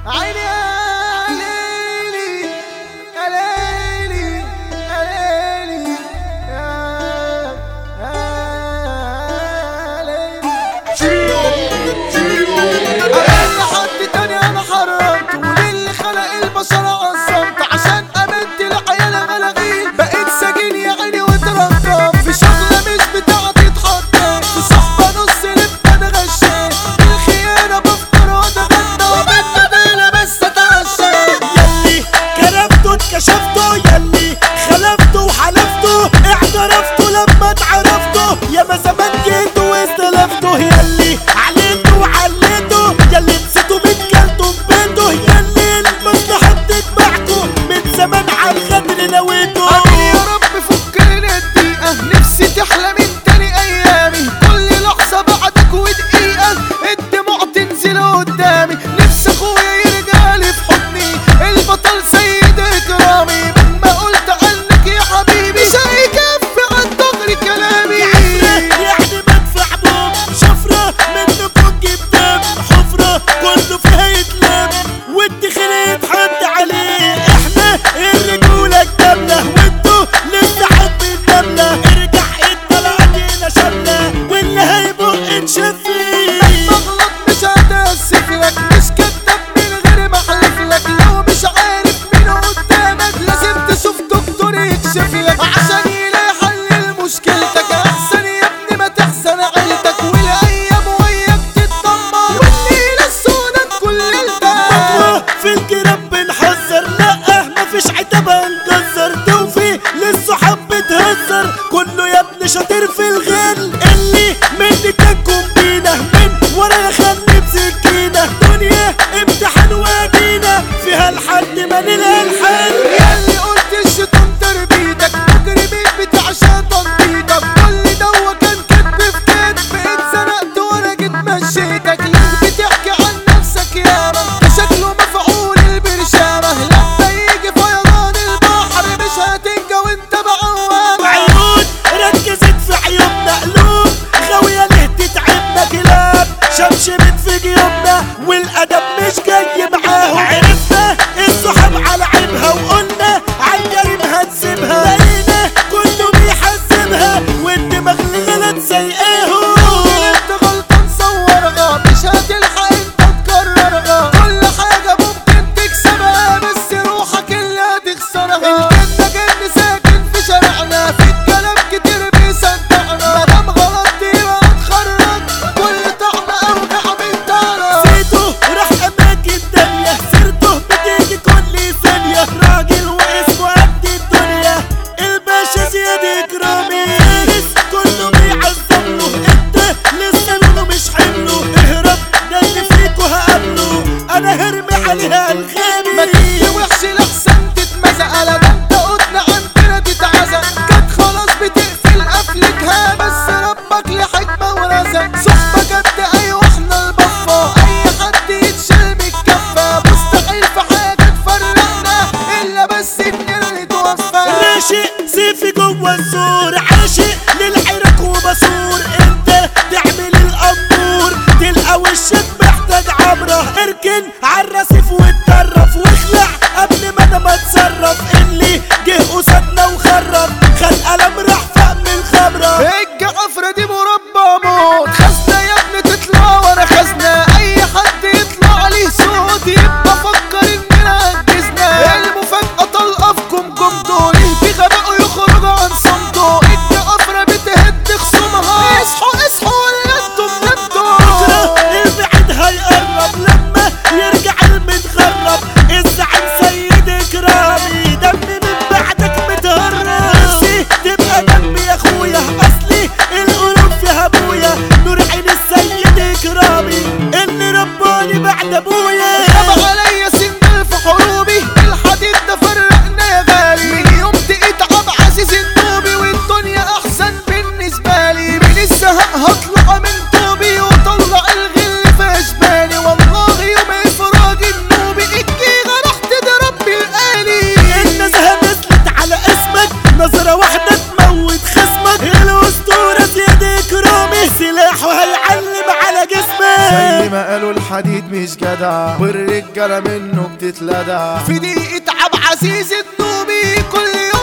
عيني يا ليلي يا ليلي يا ليلي يا ليلي. أنا حد تاني أنا حرمت، وللي خلق البشر عظمت، عشان أمنت العيال غلاغيل بقيت سجين يا عيني واترقم في شغلة مش بتاعتي اتحطم، في صحبة نص لبة أنا غشيت بالخيانة بفطر وأتغنى وبالندالة بس أتعشى. يلي كرفته اتكشفته، يلي خلفته وحلفته اعترفته لما اتعرفته، يا ما زمان جيته واستلفته، يلي عليته وعليته، يلي نسيته من كلته ببيته، يلي المصلحة بتتبعته من زمان عالغدر نويته. آمين يا رب فكرني الدقيقة، نفسي تحلى من تاني أيامي، كل لحظة بعدك ودقيقة الدموع تنزل قدامي، نفسي أخويا يرجعلي في حضني البطل سيد إكرامي، مهما قلت عنك يا حبيبي مش هيكفي عالدغري كلامي. يعني مدفع بوم شفرة منكم جيب دم حفرة كله فيها يتلم والدخل يتحط عليه، احنا الرجولة الكاملة وانتو لسه حب النملة، ارجع اتطلعتينا شاملة واللي هيبق نشفيه. بغلط مش هتأسف لك، مش كداب من غير ما احلف لك، لو مش عارف مين قدامك لازم تشوف دكتور يكشف لك عشان يلاقي حل لمشكلتك، احسن يا ابني ما تحزن عيلتك والايام وياك تتدمر والليلة السوداء كل الباب. في الجراب بنحذر، لا مفيش عتاب هنكسر، توفي للصحاب بتهزر كله يا ابني شاطر في الغل، اللي مني تكون بينا من ورا خلني بسكينة، دنيا امتحان وادينا فيها لحد ما نلاقي الحل. ياللي قلت الشيطان تربيتك مجرمين بتعشى تنطيطك، كل دوا كان كدب في كدب اتزنقت وانا جيت مشيتك، ليه بتحكي عن نفسك ياما ده شكله مفعول البرشامة، لما يجي فيضان البحر مش هتنجى وانت بعوامة. عيون ركزت في عيوبنا، قلوب غاوية ليه تتعبنا، كلاب شمشمت في جيوبنا والأدب مش جاي معاهم، عرفنا الصحاب على عيبها وقلنا عالجريم هنسيبها، لقينا كله بيحسبها والدماغ الغلط سايقاهم. انت غلطان صورها مش هتلحق انت تكررها، كل حاجة ممكن تكسبها بس روحك اللي هتخسرها، الجنة جن ساكن في شارعنا في الكلام كتير بيصدقنا، مادام غلطت يبقى اتخرج كل طعم اوجع من طعنا. سيته راح اماكن تانية، سيرته بتيجي كل ثانية، راجل واسمه قد الدنيا الباشا زياد اكرامي، فارس كله بيعظم له، انت لسه لونه مش حمله، اهرب ده اللي فيكوا هقابله انا هرمي عليها ما الغامي. تيجي وحش لحسن تتمزق، على ده انت قطنا عندنا تتعزق، كانت خلاص بتقفل قفلتها بس ربك لحكمة ورزق، صحبة جد ايوه احنا البفة، اي حد يتشال من الكفة، مستحيل في حاجة تفرقنا الا بس اننا نتوفى. راشق سيفي جوه الزور، عاشق للعراك وبصور، انت تعمل الامور تلقى وشك محتاج عبره، اركن عالرصيف واتطرف واخلع قبل ما انا ما اتصرف، اللي جه قصادنا وخرب خد قلم راح فاق من الخبره. الجعفرة دي مربى موت، خزنة يا ابني تطلع ورا خزنة، اي حد يطلع عليه صوت يبقى فكر اننا انجزنا، المفاجأة طلقة في كمكم دولي بغباء يخرجوا عن صمته، الجعفرة بتهد خصومها اصحوا اصحوا ولا انتم نمتوا. بكره البعيد هيقرب لما يرجع المتغرب، الزعيم سيد اكرامي دمي من بعدك متهرب، نفسي تبقى جنبي يا اخويا اصلي القلوب فيها ابويا، نور عين السيد اكرامي اللي رباني بعد ابويا. غاب عليا سندل في حروبي، الحديد ده فرقنا يا غالي، من يوم تقيت عب عزيز النوبي والدنيا احسن بالنسبة لي، من الزهق هطلع من طوبي وطلع الغل في اشبالي، والله يوم افراج النوبي الجيغة راح تضرب بالآلي. النزهة نزلت على اسمك، نظرة واحدة تموت خصمك، الاسطورة زياد اكرامي سلاحه هيعلم على جسمك. زي ما قالوا الحديد مش جدع والرجالة منه بتتلدع. في دقيقة عب عزيز النوبي كل يوم